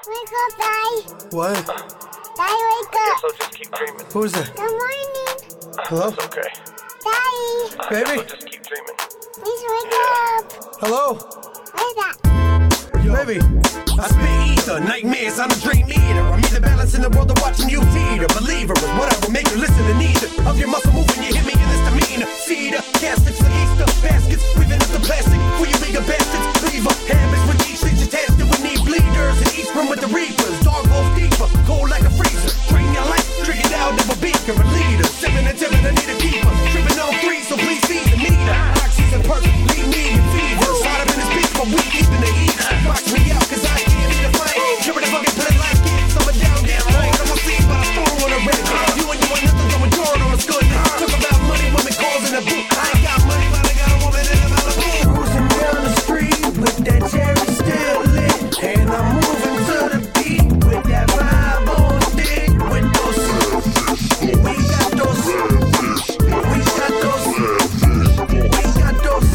Wake up, Daddy. What? Daddy, wake up. So just keep dreaming. Who is it? Good morning. Hello? It's okay. Daddy, Baby? So just keep dreaming. please wake up. Hello? Where's that? Baby? I spit ether, nightmares, I'm a dream eater. I'm either balancing the world or watching you teeter. Believer is what I will make you listen to neither of your muscle moving, you hit me in this demeanor. Cedar, caskets for Easter, baskets, weaving up the plastic for you bigger bastards. Lever, habits with each things attached that we need bleeders. In each room with the reapers, dog goes deeper, cold like a freezer. Drain your life, triggered out of a beaker, a leader. 7 and 10, I need a keeper. Tripping on 3, so please feed the meter. Oxygen perfect, leave me in fever. Side up in this bitch, but we keeping the heat. Box me out, cause I can't be the fight. Tripping the fucking play like it, summer down, right. I'm gonna see, but I storm on a red. You and you are nothing, I'm a door on a good. Talk about money, women calls in a book. I ain't got money, but I got a woman in a Malibu. Cruising down the street with that cherry still lit. And I'm moving to the beat with that vibe on stick. With those, we got those, we got those, we got those.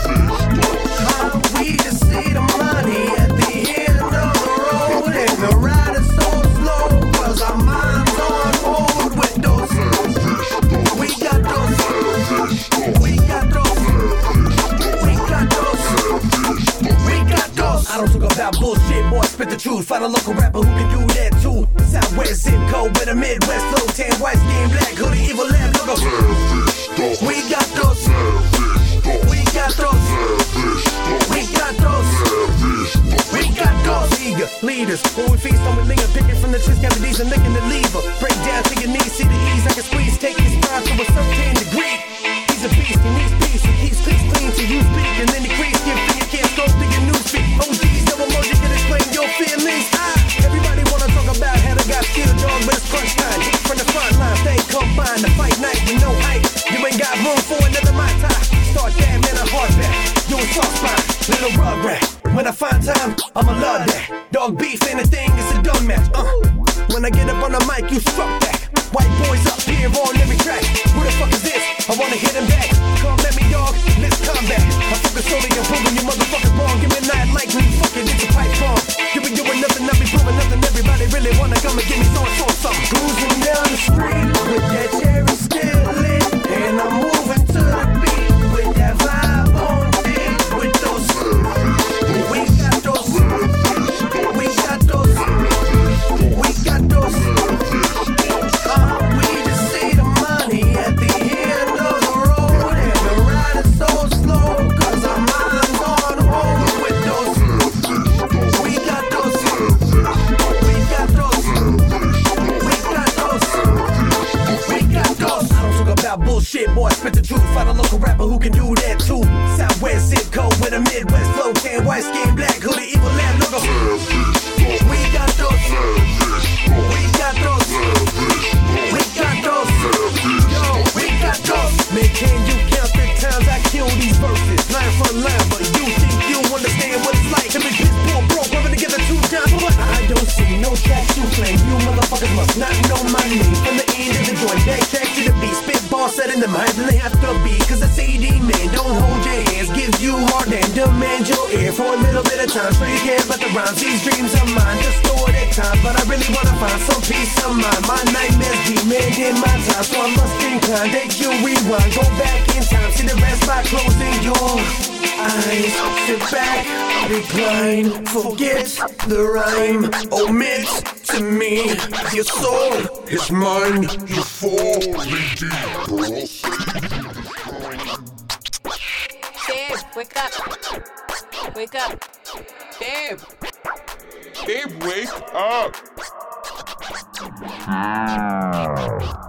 We just see the money at the end of the road. And the ride is so slow, cause our minds on hold with those. We got those, we got those, we got those, we got those. I don't talk about bullshit, boy, spit the truth. Find a local rapper who can do that too. Southwest zip code with a Midwest flow. Tan white skin, black hoodie, evil lab logo. We got those, we got those, we got those, we got those. Eager leaders, when we feast on with linger, picking from the twist cavities and licking the lever. Break down to your knees, see the ease I can squeeze, take his pride to a certain degree. He's a beast, he needs peace, he keeps clean till you speak, and then decrease. Give finger can't scroll through your newsfeed. OGs, no emoji can explain your feelings. Everybody wanna talk about how they got skill, dog, but it's crunch time. Heat from the front line, stay confined. The fight night with no hype. You ain't got room for another Mai Tai. Start that man a hard back. You a soft spine, little rug rat. When I find time, I'ma love that. Dog beef ain't a thing, it's a done match. When I get up on the mic, you struck back. White boys up here on every track. Who the fuck is this? I wanna hit him back. Come at me, dog, let's combat. I focus solely on proving you motherfuckers wrong. Give me a night like me, fuck it, it's a pipe bomb. You be doing nothing, I be proving nothing. Everybody really wanna come and give me something. Cruising down the street with that cherry still lit. And I'm moving to the beat with that vibe on beat. With those, we got those, we got those, we got those. We just see the money at the end of the road. And the ride is so slow, cause our minds on hold with those. We got those, we got those, we got those, we got those. I don't talk about bullshit, boy, spit the truth. Find a local rapper who can do that too. Southwest zip code with a Midwest flow. Tan white skin, black hoodie, evil lab logo. We got those, we got those, we got those, yo, we got those. Man, can you count the times I kill these verses? Line for line, but you think you understand what it's like to be piss poor broke, rubbing together 2 times. But I don't see no tracks you claim. You motherfuckers must not know my name. From the end of the joint, backtrack to the beat. Spitball setting them higher than they have to be. Cause a CD man don't hold your hands, gives you hard and demand your ear for a little bit of time. So you care about the rhymes, these dreams of mine just stored at times. But I really wanna find some peace of mind. My nightmares demanding my time, so I must incline that you rewind. Go back in time, see the rest by closing your eyes. Sit back, recline, forget the rhyme. Omit to me, your soul is mine. You're falling deep, girl. Babe, wake up. Wake up. Babe. Babe, wake up.